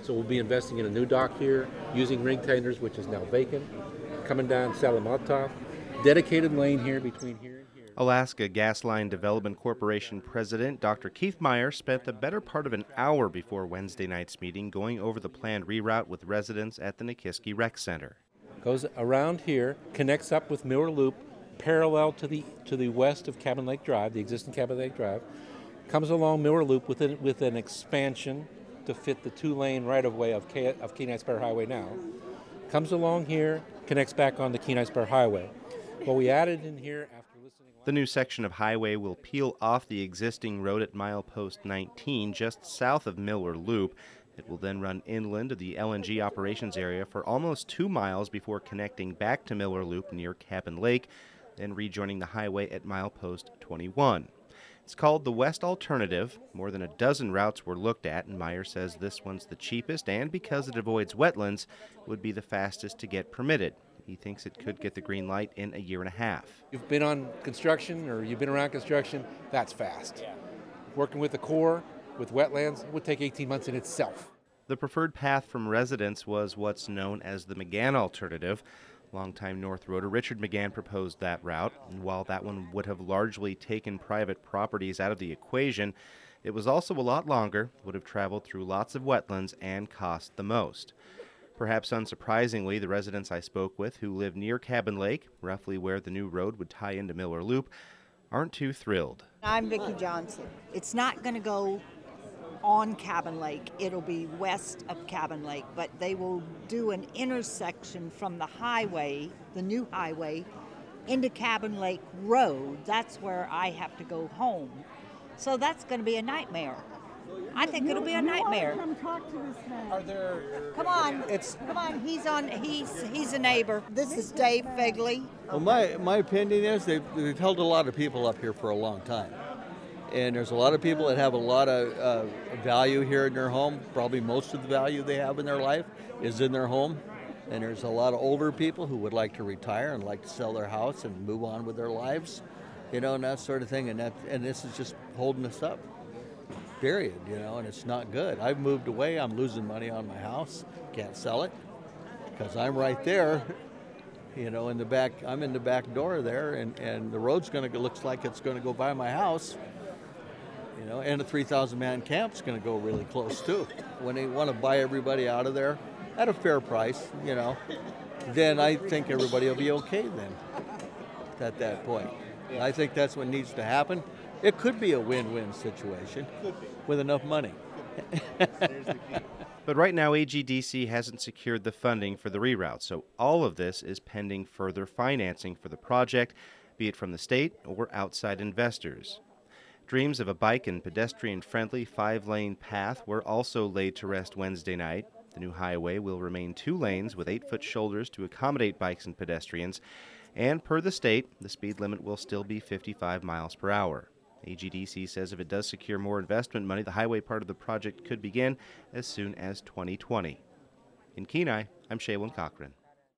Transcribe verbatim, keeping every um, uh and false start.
So we'll be investing in a new dock here, using ring tenders, which is now vacant, coming down Salamatov, dedicated lane here between here and here. Alaska Gas Line Development Corporation President Doctor Keith Meyer spent the better part of an hour before Wednesday night's meeting going over the planned reroute with residents at the Nikiski Rec Center. Goes around here, connects up with Miller Loop, parallel to the to the west of Cabin Lake Drive, the existing Cabin Lake Drive, comes along Miller Loop with, an, with an expansion to fit the two-lane right-of-way of, K, of Kenai Spire Highway now, comes along here, connects back on the Kenai Spire Highway. What we added in here after listening... The new section of highway will peel off the existing road at milepost nineteen just south of Miller Loop. It will then run inland to the L N G operations area for almost two miles before connecting back to Miller Loop near Cabin Lake, then rejoining the highway at milepost twenty-one. It's called the West Alternative. More than a dozen routes were looked at, and Meyer says this one's the cheapest, and because it avoids wetlands, would be the fastest to get permitted. He thinks it could get the green light in a year and a half. You've been on construction or you've been around construction, that's fast. Yeah. Working with the Corps, with wetlands, it would take eighteen months in itself. The preferred path from residents was what's known as the McGann Alternative. Longtime North Roader Richard McGann proposed that route, and while that one would have largely taken private properties out of the equation, it was also a lot longer, would have traveled through lots of wetlands, and cost the most. Perhaps unsurprisingly, the residents I spoke with who live near Cabin Lake, roughly where the new road would tie into Miller Loop, aren't too thrilled. I'm Vicki Johnson. It's not going to go on Cabin Lake. It'll be west of Cabin Lake, but they will do an intersection from the highway, the new highway, into Cabin Lake Road. That's where I have to go home. So that's going to be a nightmare. I think it'll be a nightmare. Come talk to this man. Are there... Come on, it's come on. He's on. He's he's a neighbor. This is Dave Fegley. Well, my my opinion is they've, they've held a lot of people up here for a long time, and there's a lot of people that have a lot of uh, value here in their home. Probably most of the value they have in their life is in their home, and there's a lot of older people who would like to retire and like to sell their house and move on with their lives, you know, and that sort of thing. And that and this is just holding us up. Period, you know, and it's not good. I've moved away. I'm losing money on my house. Can't sell it because I'm right there, you know, in the back. I'm in the back door there, and, and the road's going to looks like it's going to go by my house, you know, and a three thousand man camp's going to go really close too. When they want to buy everybody out of there at a fair price, you know, then I think everybody will be okay then at that point. And I think that's what needs to happen. It could be a win-win situation with enough money. But right now, A G D C hasn't secured the funding for the reroute, so all of this is pending further financing for the project, be it from the state or outside investors. Dreams of a bike and pedestrian-friendly five-lane path were also laid to rest Wednesday night. The new highway will remain two lanes with eight-foot shoulders to accommodate bikes and pedestrians, and per the state, the speed limit will still be fifty-five miles per hour. A G D C says if it does secure more investment money, the highway part of the project could begin as soon as twenty twenty. In Kenai, I'm Shaylin Cochran.